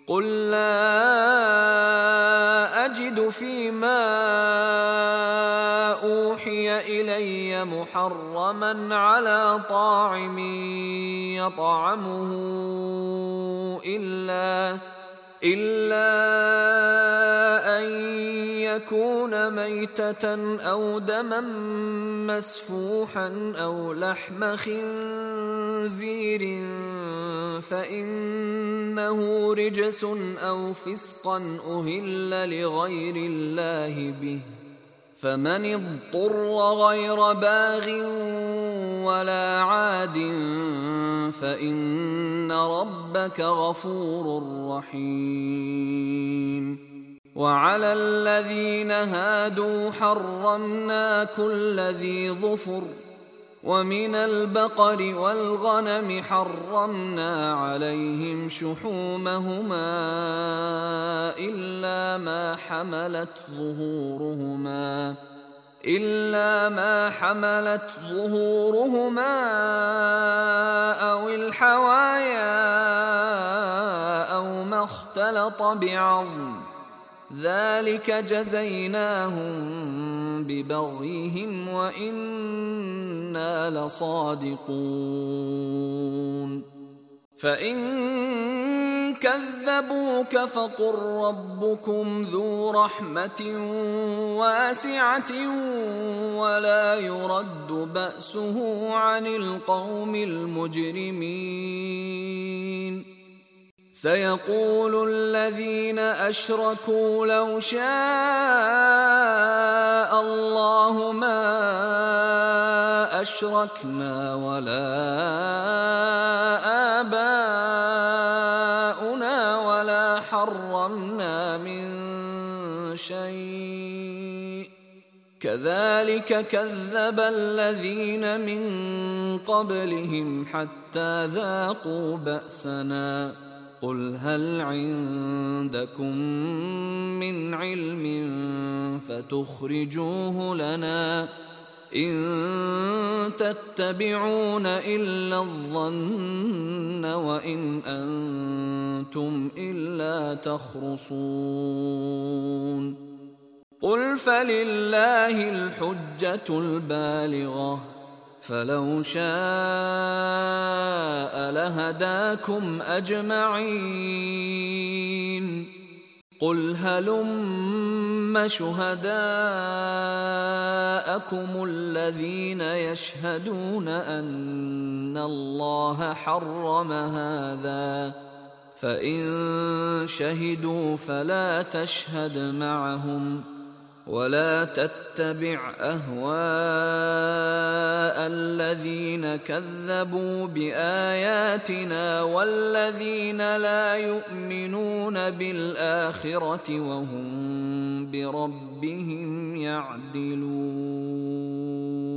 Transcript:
قل لا أجد فيما أوحي إلي محرما على طاعم يطعمه إلا أن يكون ميتة أو دما مسفوحا أو لحم خنزير فإنه رجس أو فسقا أهل لغير الله به، فمن اضطر غير باغ ولا عاد فإن ربك غفور رحيم. وعلى الذين هادوا حرمنا كل ذي ظفر، ومن البقر والغنم حرمنا عليهم شحومهما إلا ما حملت ظهورهما أو الحوايا أو ما اختلط بعظم، ذلك جزيناهم ببغيهم وإنا لصادقون. فإن كذبوك فقل ربكم ذو رحمة واسعة ولا يرد بأسه عن القوم المجرمين. سيقول الذين أشركوا لو شاء الله ما أشركنا ولا آباؤنا ولا حرمنا من شيء كذلك كذب الذين من قبلهم حتى ذاقوا بأسنا. قل هل عندكم من علم فتخرجوه لنا إن تتبعون إلا الظن وإن أنتم إلا تخرصون. قل فلله الحجة البالغة فلو شاء لهداكم أجمعين. قل هلم شهداءكم الذين يشهدون أن الله حرم هذا، فإن شهدوا فلا تشهد معهم ولا تتبع أهواء الذين كذبوا بآياتنا والذين لا يؤمنون بالآخرة وهم بربهم يعدلون.